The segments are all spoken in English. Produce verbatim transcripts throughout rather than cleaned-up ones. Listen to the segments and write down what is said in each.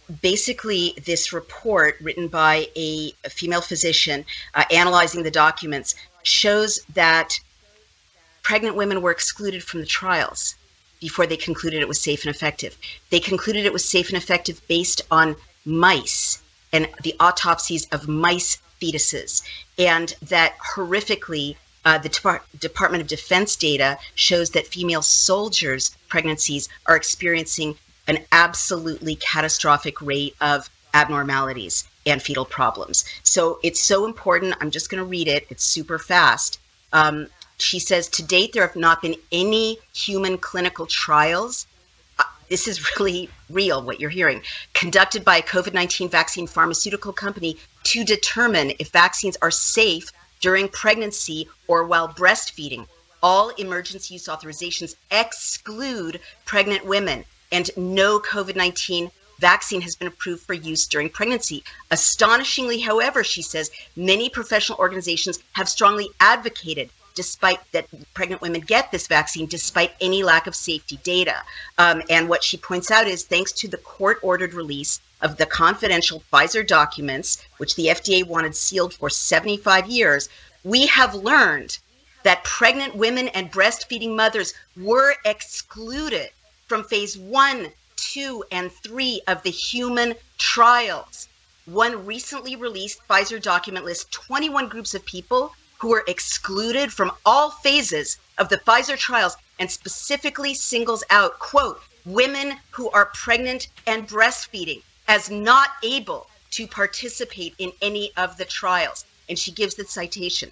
basically, this report written by a, a female physician uh, analyzing the documents shows that pregnant women were excluded from the trials before they concluded it was safe and effective. They concluded it was safe and effective based on mice and the autopsies of mice fetuses, and that horrifically, uh, the Depart- Department of Defense data shows that female soldiers' pregnancies are experiencing an absolutely catastrophic rate of abnormalities and fetal problems. So it's so important. I'm just going to read it. It's super fast. Um, she says, to date, there have not been any human clinical trials. Uh, this is really real, what you're hearing, conducted by a COVID nineteen vaccine pharmaceutical company to determine if vaccines are safe during pregnancy or while breastfeeding. All emergency use authorizations exclude pregnant women, and no COVID nineteen vaccine has been approved for use during pregnancy. Astonishingly, however, she says, many professional organizations have strongly advocated despite that pregnant women get this vaccine, despite any lack of safety data. Um, and what she points out is, thanks to the court-ordered release of the confidential Pfizer documents, which the F D A wanted sealed for seventy-five years, we have learned that pregnant women and breastfeeding mothers were excluded from phase one, two, and three of the human trials. One recently released Pfizer document lists twenty-one groups of people who were excluded from all phases of the Pfizer trials, and specifically singles out, quote, women who are pregnant and breastfeeding as not able to participate in any of the trials. And she gives the citation.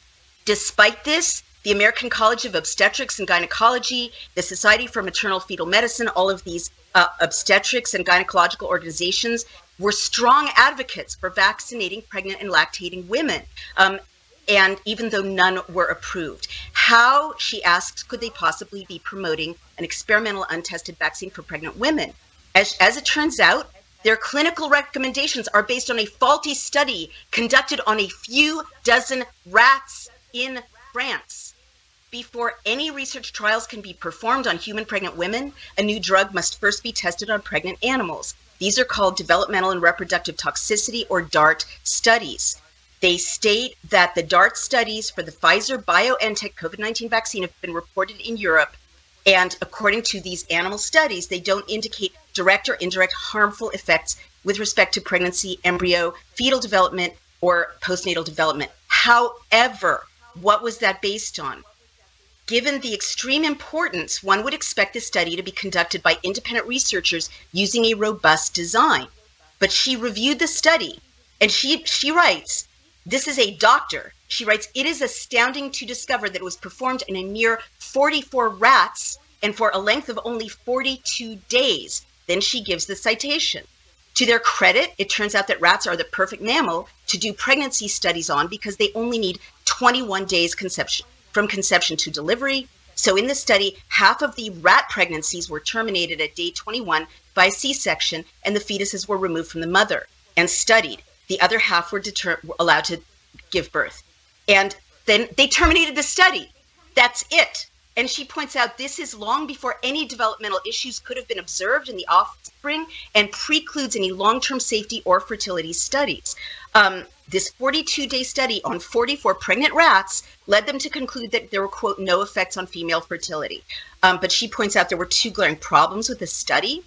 Despite this, the American College of Obstetrics and Gynecology, the Society for Maternal Fetal Medicine, all of these uh, obstetrics and gynecological organizations were strong advocates for vaccinating pregnant and lactating women. Um, and even though none were approved. How, she asks, could they possibly be promoting an experimental untested vaccine for pregnant women? As, as it turns out, their clinical recommendations are based on a faulty study conducted on a few dozen rats in France. Before any research trials can be performed on human pregnant women, a new drug must first be tested on pregnant animals. These are called developmental and reproductive toxicity, or DART studies. They state that the DART studies for the Pfizer-BioNTech COVID nineteen vaccine have been reported in Europe, and according to these animal studies, they don't indicate direct or indirect harmful effects with respect to pregnancy, embryo, fetal development, or postnatal development. However, what was that based on? Given the extreme importance, one would expect this study to be conducted by independent researchers using a robust design. But she reviewed the study, and she, she writes, this is a doctor. She writes, it is astounding to discover that it was performed in a mere forty-four rats and for a length of only forty-two days. Then she gives the citation. To their credit, it turns out that rats are the perfect mammal to do pregnancy studies on because they only need twenty-one days conception, from conception to delivery. So in this study, half of the rat pregnancies were terminated at day twenty-one by C-section, and the fetuses were removed from the mother and studied. The other half were, deter- were allowed to give birth. And then they terminated the study. That's it. And she points out this is long before any developmental issues could have been observed in the offspring and precludes any long-term safety or fertility studies. Um, this forty-two day study on forty-four pregnant rats led them to conclude that there were, quote, no effects on female fertility. Um, but she points out there were two glaring problems with the study.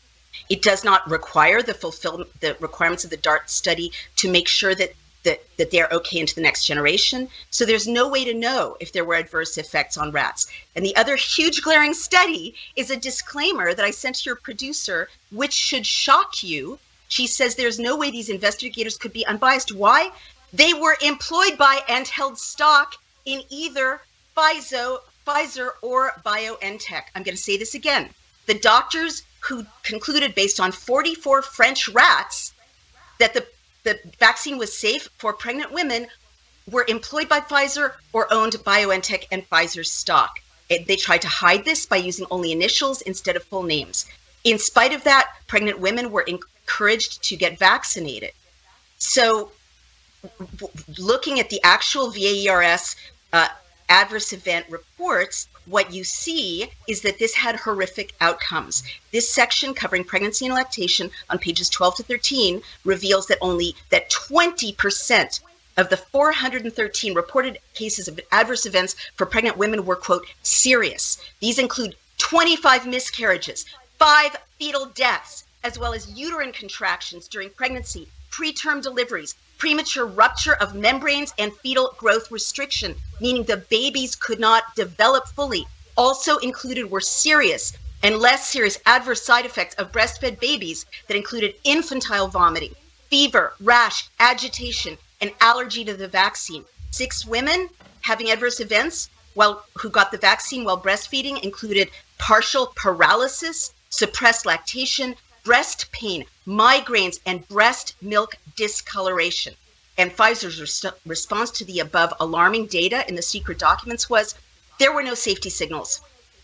It does not require the fulfillment, the requirements of the DART study to make sure that, that, that they're okay into the next generation. So there's no way to know if there were adverse effects on rats. And the other huge glaring study is a disclaimer that I sent to your producer, which should shock you. She says there's no way these investigators could be unbiased. Why? They were employed by and held stock in either Pfizer, Pfizer or BioNTech. I'm going to say this again. The doctors who concluded based on forty-four French rats that the, the vaccine was safe for pregnant women were employed by Pfizer or owned BioNTech and Pfizer's stock. It, they tried to hide this by using only initials instead of full names. In spite of that, pregnant women were encouraged to get vaccinated. So looking at the actual V A E R S uh, adverse event reports, what you see is that this had horrific outcomes. This section covering pregnancy and lactation on pages twelve to thirteen reveals that only that twenty percent of the four hundred thirteen reported cases of adverse events for pregnant women were, quote, serious. These include twenty-five miscarriages, five fetal deaths, as well as uterine contractions during pregnancy, preterm deliveries, premature rupture of membranes, and fetal growth restriction, meaning the babies could not develop fully. Also included were serious and less serious adverse side effects of breastfed babies that included infantile vomiting, fever, rash, agitation, and allergy to the vaccine. Six women having adverse events while who got the vaccine while breastfeeding included partial paralysis, suppressed lactation, breast pain, migraines, and breast milk discoloration. And Pfizer's res- response to the above alarming data in the secret documents was there were no safety signals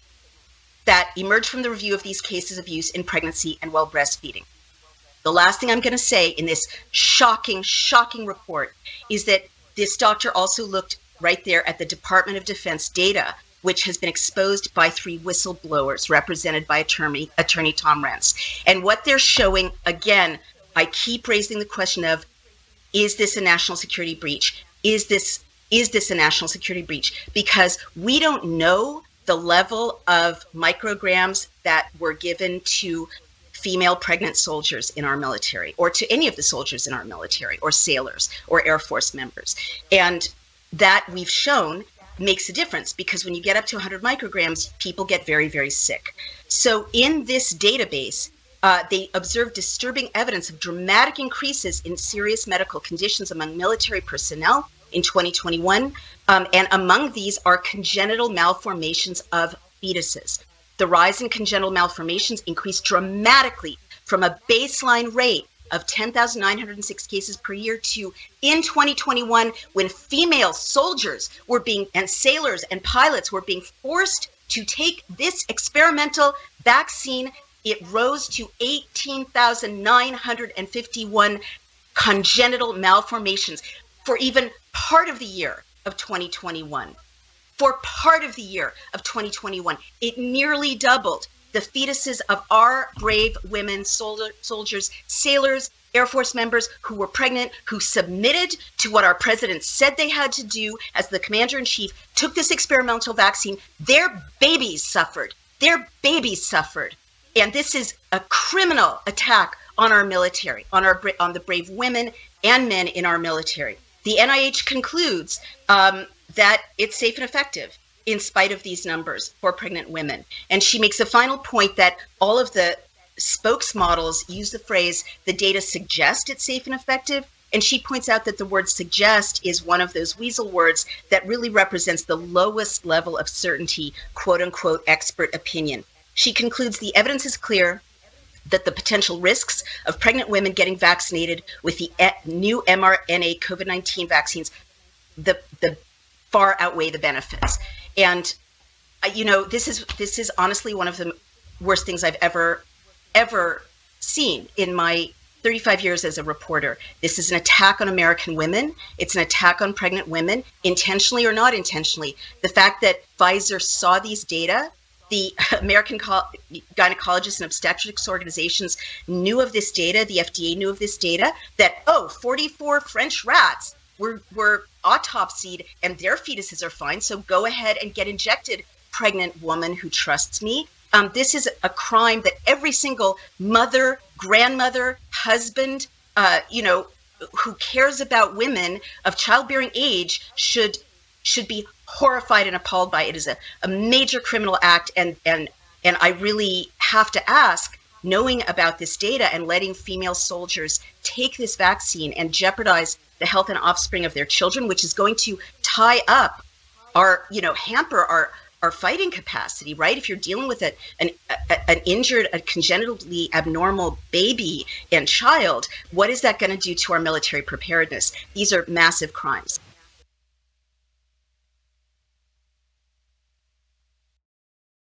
that emerged from the review of these cases of use in pregnancy and while breastfeeding. The last thing I'm going to say in this shocking, shocking report is that this doctor also looked right there at the Department of Defense data, which has been exposed by three whistleblowers represented by attorney, attorney Tom Renz. And what they're showing, again, I keep raising the question of, is this a national security breach? Is this, is this a national security breach? Because we don't know the level of micrograms that were given to female pregnant soldiers in our military, or to any of the soldiers in our military, or sailors, or Air Force members. And that we've shown makes a difference, because when you get up to one hundred micrograms, people get very, very sick. So in this database, uh, they observed disturbing evidence of dramatic increases in serious medical conditions among military personnel in twenty twenty-one. Um, and among these are congenital malformations of fetuses. The rise in congenital malformations increased dramatically from a baseline rate of ten thousand nine hundred six cases per year to in twenty twenty-one, when female soldiers were being, and sailors and pilots were being forced to take this experimental vaccine, it rose to eighteen thousand nine hundred fifty-one congenital malformations for even part of the year of twenty twenty-one. For part of the year of twenty twenty-one, it nearly doubled the fetuses of our brave women, soldier, soldiers, sailors, Air Force members who were pregnant, who submitted to what our president said they had to do as the commander-in-chief, took this experimental vaccine. Their babies suffered. Their babies suffered. And this is a criminal attack on our military, on our on the brave women and men in our military. The N I H concludes um, that it's safe and effective in spite of these numbers for pregnant women. And she makes a final point that all of the spokesmodels use the phrase, the data suggest it's safe and effective. And she points out that the word suggest is one of those weasel words that really represents the lowest level of certainty, quote unquote, expert opinion. She concludes the evidence is clear that the potential risks of pregnant women getting vaccinated with the new mRNA COVID nineteen vaccines, the, the far outweigh the benefits. And, you know, this is this is honestly one of the worst things I've ever, ever seen in my thirty-five years as a reporter. This is an attack on American women. It's an attack on pregnant women, intentionally or not intentionally. The fact that Pfizer saw these data, the American Gynecologists and Obstetrics Organizations knew of this data, the F D A knew of this data, that, oh, forty-four French rats were, were autopsied and their fetuses are fine, so go ahead and get injected, pregnant woman who trusts me. Um, this is a crime that every single mother, grandmother, husband, uh, you know, who cares about women of childbearing age should should be horrified and appalled by. It is a, a major criminal act, and and and I really have to ask, knowing about this data and letting female soldiers take this vaccine and jeopardize the health and offspring of their children, which is going to tie up our, you know, hamper our our fighting capacity, right? If you're dealing with a, an, a, an injured, a congenitally abnormal baby and child, what is that going to do to our military preparedness? These are massive crimes.